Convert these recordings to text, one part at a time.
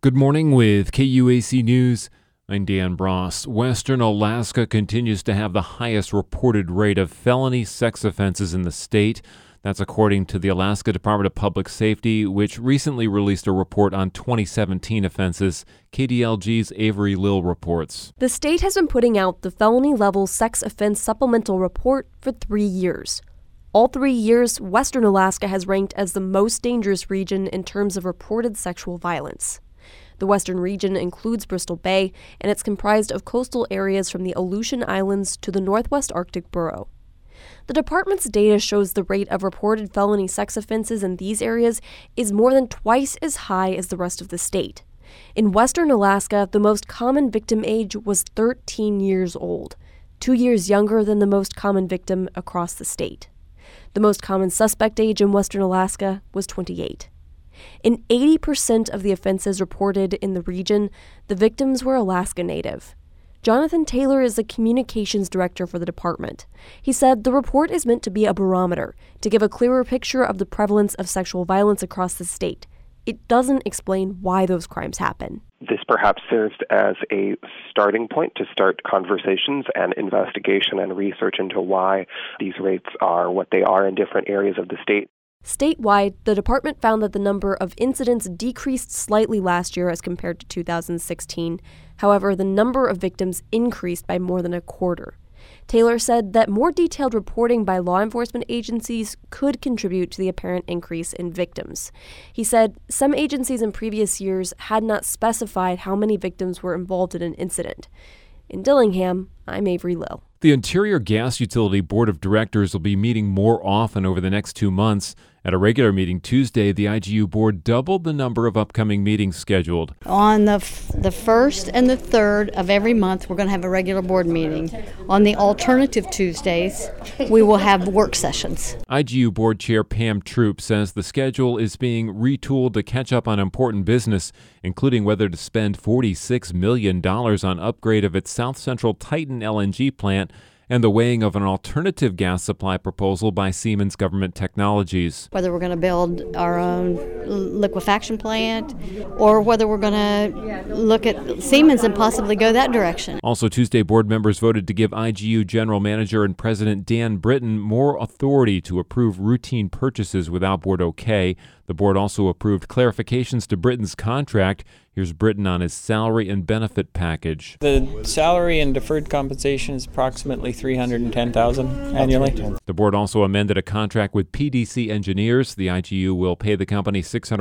Good morning with KUAC News. I'm Dan Bross. Western Alaska continues to have the highest reported rate of felony sex offenses in the state. That's according to the Alaska Department of Public Safety, which recently released a report on 2017 offenses. KDLG's Avery Lill reports. The state has been putting out the felony level sex offense supplemental report for 3 years. All 3 years, Western Alaska has ranked as the most dangerous region in terms of reported sexual violence. The Western region includes Bristol Bay, and it's comprised of coastal areas from the Aleutian Islands to the Northwest Arctic Borough. The department's data shows the rate of reported felony sex offenses in these areas is more than twice as high as the rest of the state. In Western Alaska, the most common victim age was 13 years old, 2 years younger than the most common victim across the state. The most common suspect age in Western Alaska was 28. In 80% of the offenses reported in the region, the victims were Alaska Native. Jonathan Taylor is the communications director for the department. He said the report is meant to be a barometer, to give a clearer picture of the prevalence of sexual violence across the state. It doesn't explain why those crimes happen. This perhaps serves as a starting point to start conversations and investigation and research into why these rates are what they are in different areas of the state. Statewide, the department found that the number of incidents decreased slightly last year as compared to 2016. However, the number of victims increased by more than a quarter. Taylor said that more detailed reporting by law enforcement agencies could contribute to the apparent increase in victims. He said some agencies in previous years had not specified how many victims were involved in an incident. In Dillingham, I'm Avery Lill. The Interior Gas Utility Board of Directors will be meeting more often over the next 2 months. At a regular meeting Tuesday, the IGU board doubled the number of upcoming meetings scheduled. On the 1st and the 3rd of every month, we're going to have a regular board meeting. On the alternative Tuesdays, we will have work sessions. IGU Board Chair Pam Troop says the schedule is being retooled to catch up on important business, including whether to spend $46 million on upgrade of its South Central Titan LNG plant and the weighing of an alternative gas supply proposal by Siemens Government Technologies. Whether we're going to build our own liquefaction plant or whether we're going to look at Siemens and possibly go that direction. Also, Tuesday, board members voted to give IGU General Manager and President Dan Britton more authority to approve routine purchases without board okay. The board also approved clarifications to Britton's contract. Here's Britton on his salary and benefit package. The salary and deferred compensation is approximately $310,000 annually. The board also amended a contract with PDC Engineers. The IGU will pay the company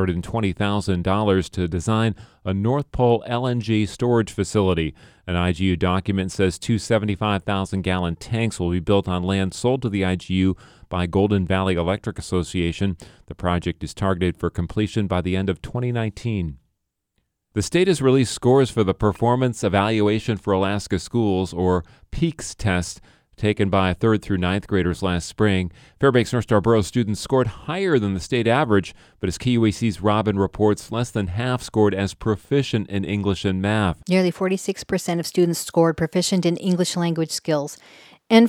$620,000 to design a North Pole LNG storage facility. An IGU document says 2 75,000-gallon tanks will be built on land sold to the IGU by Golden Valley Electric Association. The project is targeted for completion by the end of 2019. The state has released scores for the Performance Evaluation for Alaska Schools, or PEAKS test, taken by 3rd through 9th graders last spring. Fairbanks North Star Borough students scored higher than the state average, but as KUAC's Robin reports, less than half scored as proficient in English and math. Nearly 46% of students scored proficient in English language skills and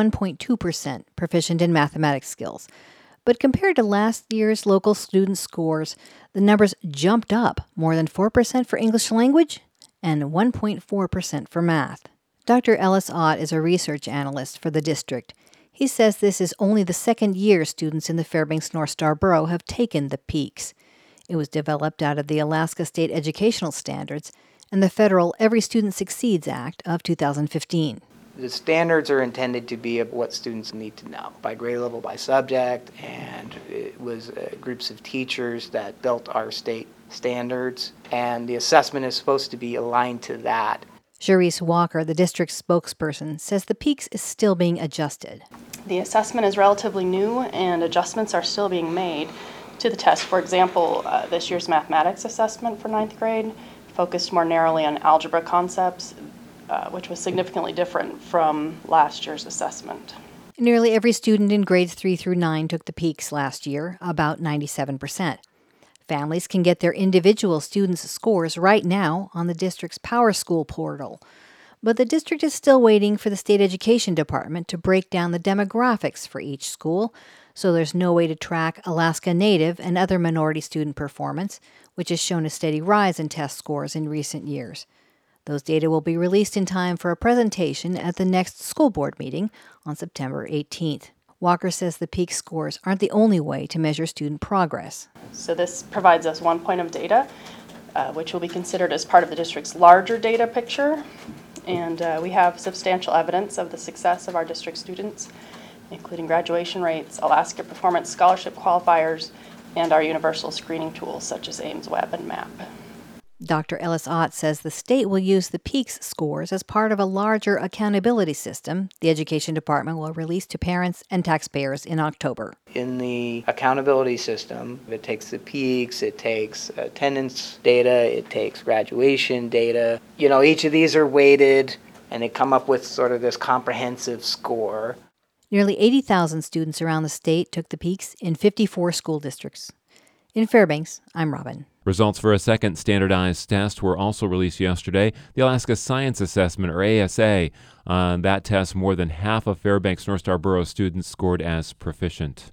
41.2% proficient in mathematics skills. But compared to last year's local student scores, the numbers jumped up more than 4% for English language and 1.4% for math. Dr. Ellis Ott is a research analyst for the district. He says this is only the second year students in the Fairbanks North Star Borough have taken the PEAKS. It was developed out of the Alaska State Educational Standards and the federal Every Student Succeeds Act of 2015. The standards are intended to be of what students need to know by grade level, by subject, and it was groups of teachers that built our state standards, and the assessment is supposed to be aligned to that. Jerice Walker, the district's spokesperson, says the PEAKS is still being adjusted. The assessment is relatively new, and adjustments are still being made to the test. For example, this year's mathematics assessment for 9th grade focused more narrowly on algebra concepts, which was significantly different from last year's assessment. Nearly every student in grades 3 through 9 took the PEAKS last year, about 97%. Families can get their individual students' scores right now on the district's PowerSchool portal. But the district is still waiting for the state education department to break down the demographics for each school, so there's no way to track Alaska Native and other minority student performance, which has shown a steady rise in test scores in recent years. Those data will be released in time for a presentation at the next school board meeting on September 18th. Walker says the PEAK scores aren't the only way to measure student progress. So this provides us one point of data, which will be considered as part of the district's larger data picture. And we have substantial evidence of the success of our district students, including graduation rates, Alaska Performance Scholarship qualifiers, and our universal screening tools such as Ames Web and MAP. Dr. Ellis Ott says the state will use the PEAKS scores as part of a larger accountability system the Education Department will release to parents and taxpayers in October. In the accountability system, it takes the PEAKS, it takes attendance data, it takes graduation data. Each of these are weighted, and they come up with sort of this comprehensive score. Nearly 80,000 students around the state took the PEAKS in 54 school districts. In Fairbanks, I'm Robin. Results for a second standardized test were also released yesterday, the Alaska Science Assessment, or ASA. On that test, more than half of Fairbanks North Star Borough students scored as proficient.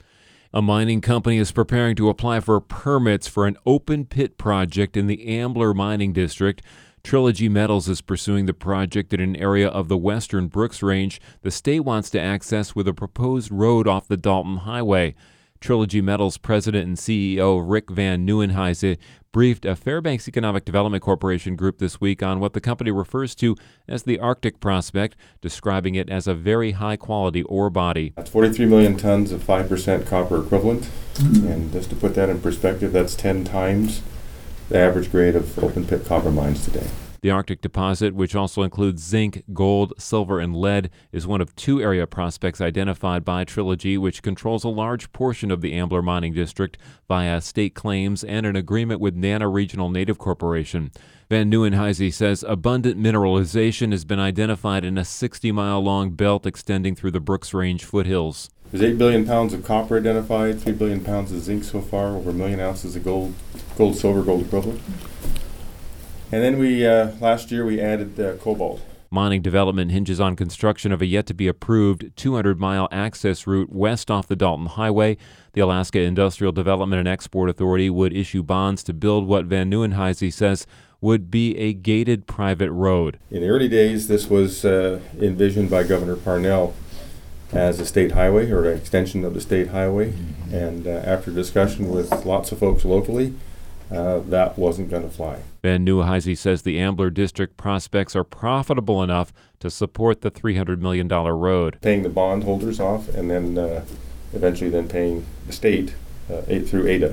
A mining company is preparing to apply for permits for an open pit project in the Ambler Mining District. Trilogy Metals is pursuing the project in an area of the western Brooks Range the state wants to access with a proposed road off the Dalton Highway. Trilogy Metals President and CEO Rick Van Nieuwenhuizen briefed a Fairbanks Economic Development Corporation group this week on what the company refers to as the Arctic Prospect, describing it as a very high-quality ore body. That's 43 million tons of 5% copper equivalent, and just to put that in perspective, that's 10 times the average grade of open-pit copper mines today. The Arctic deposit, which also includes zinc, gold, silver, and lead, is one of two area prospects identified by Trilogy, which controls a large portion of the Ambler Mining District via state claims and an agreement with Nana Regional Native Corporation. Van Nieuwenhuizen says abundant mineralization has been identified in a 60-mile-long belt extending through the Brooks Range foothills. There's 8 billion pounds of copper identified, 3 billion pounds of zinc so far, over 1 million ounces of gold, silver, gold equivalent. And then last year we added cobalt. Mining development hinges on construction of a yet-to-be-approved 200-mile access route west off the Dalton Highway. The Alaska Industrial Development and Export Authority would issue bonds to build what Van Nieuwenhuizen says would be a gated private road. In the early days, this was envisioned by Governor Parnell as a state highway or an extension of the state highway. And after discussion with lots of folks locally, that wasn't going to fly. Van Nieuwenhuizen says the Ambler District prospects are profitable enough to support the $300 million road. Paying the bondholders off and then eventually then paying the state through ADA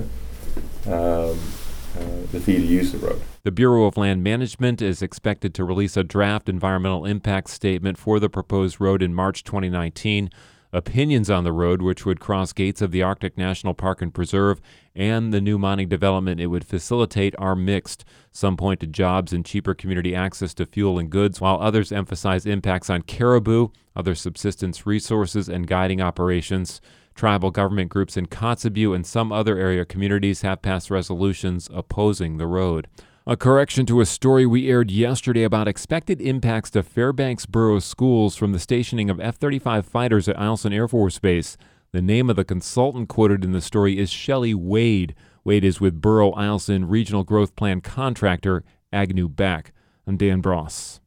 the fee to use the road. The Bureau of Land Management is expected to release a draft environmental impact statement for the proposed road in March 2019. Opinions on the road, which would cross gates of the Arctic National Park and Preserve, and the new mining development it would facilitate are mixed. Some point to jobs and cheaper community access to fuel and goods, while others emphasize impacts on caribou, other subsistence resources, and guiding operations. Tribal government groups in Kotzebue and some other area communities have passed resolutions opposing the road. A correction to a story we aired yesterday about expected impacts to Fairbanks Borough schools from the stationing of F-35 fighters at Eielson Air Force Base. The name of the consultant quoted in the story is Shelley Wade. Wade is with Borough Eielson Regional Growth Plan contractor Agnew Beck. I'm Dan Bross.